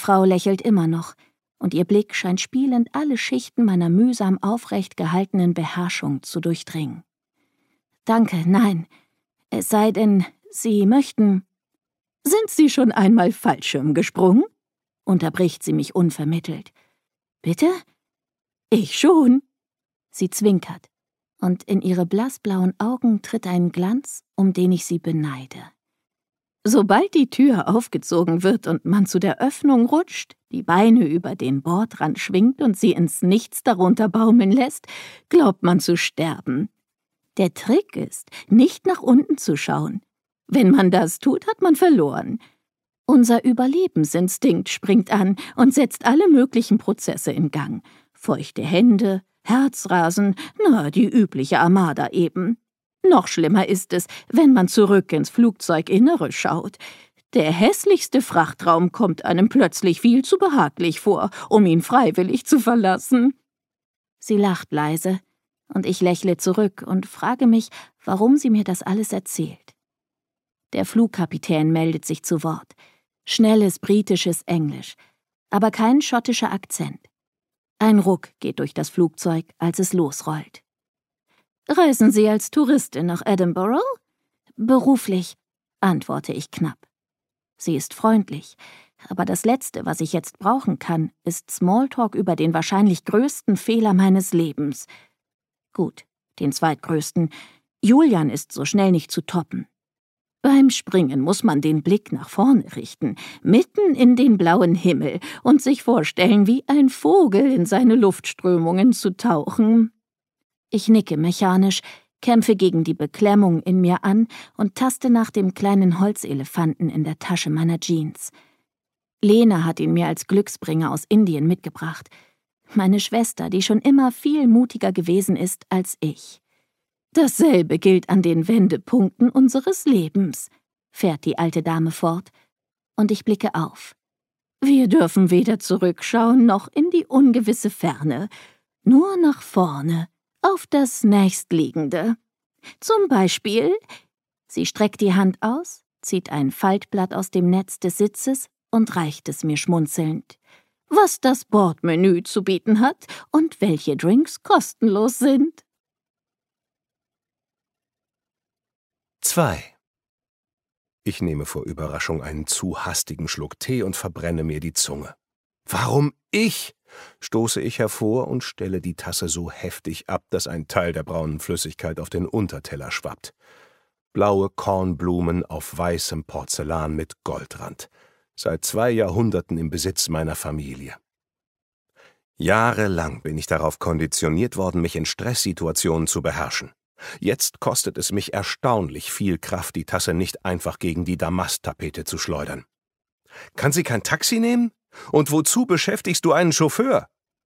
Frau lächelt immer noch, und ihr Blick scheint spielend alle Schichten meiner mühsam aufrecht gehaltenen Beherrschung zu durchdringen. »Danke, nein. Es sei denn, Sie möchten...« »Sind Sie schon einmal Fallschirm gesprungen?« unterbricht sie mich unvermittelt. »Bitte?« »Ich schon.« Sie zwinkert, und in ihre blassblauen Augen tritt ein Glanz, um den ich sie beneide. Sobald die Tür aufgezogen wird und man zu der Öffnung rutscht, die Beine über den Bordrand schwingt und sie ins Nichts darunter baumeln lässt, glaubt man zu sterben. Der Trick ist, nicht nach unten zu schauen. Wenn man das tut, hat man verloren. Unser Überlebensinstinkt springt an und setzt alle möglichen Prozesse in Gang. Feuchte Hände, Herzrasen, die übliche Armada eben. Noch schlimmer ist es, wenn man zurück ins Flugzeuginnere schaut. Der hässlichste Frachtraum kommt einem plötzlich viel zu behaglich vor, um ihn freiwillig zu verlassen. Sie lacht leise, und ich lächle zurück und frage mich, warum sie mir das alles erzählt. Der Flugkapitän meldet sich zu Wort. Schnelles britisches Englisch, aber kein schottischer Akzent. Ein Ruck geht durch das Flugzeug, als es losrollt. »Reisen Sie als Touristin nach Edinburgh?« »Beruflich«, antworte ich knapp. Sie ist freundlich, aber das Letzte, was ich jetzt brauchen kann, ist Smalltalk über den wahrscheinlich größten Fehler meines Lebens. Gut, den zweitgrößten. Julian ist so schnell nicht zu toppen. Beim Springen muss man den Blick nach vorne richten, mitten in den blauen Himmel und sich vorstellen, wie ein Vogel in seine Luftströmungen zu tauchen. Ich nicke mechanisch, kämpfe gegen die Beklemmung in mir an und taste nach dem kleinen Holzelefanten in der Tasche meiner Jeans. Lena hat ihn mir als Glücksbringer aus Indien mitgebracht. Meine Schwester, die schon immer viel mutiger gewesen ist als ich. »Dasselbe gilt an den Wendepunkten unseres Lebens«, fährt die alte Dame fort, und ich blicke auf. »Wir dürfen weder zurückschauen noch in die ungewisse Ferne, nur nach vorne, auf das Nächstliegende. Zum Beispiel...« Sie streckt die Hand aus, zieht ein Faltblatt aus dem Netz des Sitzes und reicht es mir schmunzelnd. »Was das Bordmenü zu bieten hat und welche Drinks kostenlos sind.« 2. Ich nehme vor Überraschung einen zu hastigen Schluck Tee und verbrenne mir die Zunge. »Warum ich?« stoße ich hervor und stelle die Tasse so heftig ab, dass ein Teil der braunen Flüssigkeit auf den Unterteller schwappt. Blaue Kornblumen auf weißem Porzellan mit Goldrand. Seit 2 Jahrhunderten im Besitz meiner Familie. Jahrelang bin ich darauf konditioniert worden, mich in Stresssituationen zu beherrschen. Jetzt kostet es mich erstaunlich viel Kraft, die Tasse nicht einfach gegen die Damasttapete zu schleudern. »Kann sie kein Taxi nehmen? Und wozu beschäftigst du einen Chauffeur?«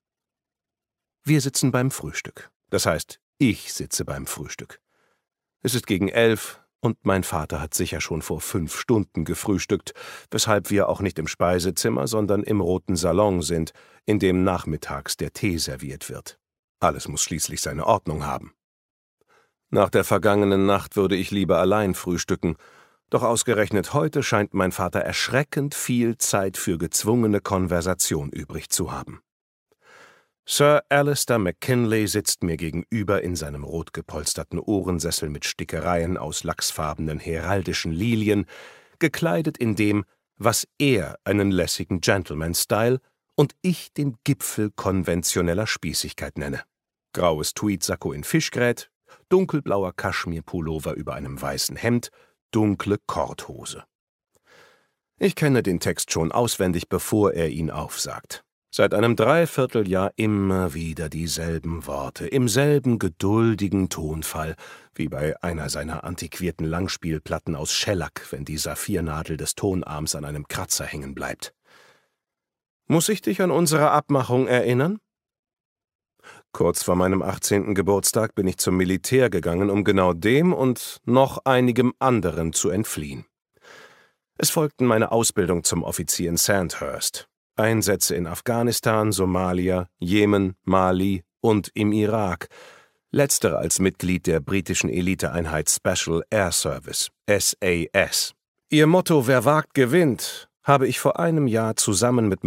Wir sitzen beim Frühstück. Das heißt, ich sitze beim Frühstück. Es ist gegen 11 und mein Vater hat sicher schon vor 5 Stunden gefrühstückt, weshalb wir auch nicht im Speisezimmer, sondern im roten Salon sind, in dem nachmittags der Tee serviert wird. Alles muss schließlich seine Ordnung haben. Nach der vergangenen Nacht würde ich lieber allein frühstücken, doch ausgerechnet heute scheint mein Vater erschreckend viel Zeit für gezwungene Konversation übrig zu haben. Sir Alistair McKinley sitzt mir gegenüber in seinem rot gepolsterten Ohrensessel mit Stickereien aus lachsfarbenen heraldischen Lilien, gekleidet in dem, was er einen lässigen Gentleman-Style und ich den Gipfel konventioneller Spießigkeit nenne. Graues Tweedsacko in Fischgrät, dunkelblauer Kaschmirpullover über einem weißen Hemd, dunkle Korthose. Ich kenne den Text schon auswendig, bevor er ihn aufsagt. Seit einem Dreivierteljahr immer wieder dieselben Worte, im selben geduldigen Tonfall, wie bei einer seiner antiquierten Langspielplatten aus Schellack, wenn die Saphirnadel des Tonarms an einem Kratzer hängen bleibt. Muss ich dich an unsere Abmachung erinnern? Kurz vor meinem 18. Geburtstag bin ich zum Militär gegangen, um genau dem und noch einigem anderen zu entfliehen. Es folgten meine Ausbildung zum Offizier in Sandhurst, Einsätze in Afghanistan, Somalia, Jemen, Mali und im Irak, letztere als Mitglied der britischen Eliteeinheit Special Air Service, SAS. Ihr Motto »Wer wagt, gewinnt« habe ich vor einem Jahr zusammen mit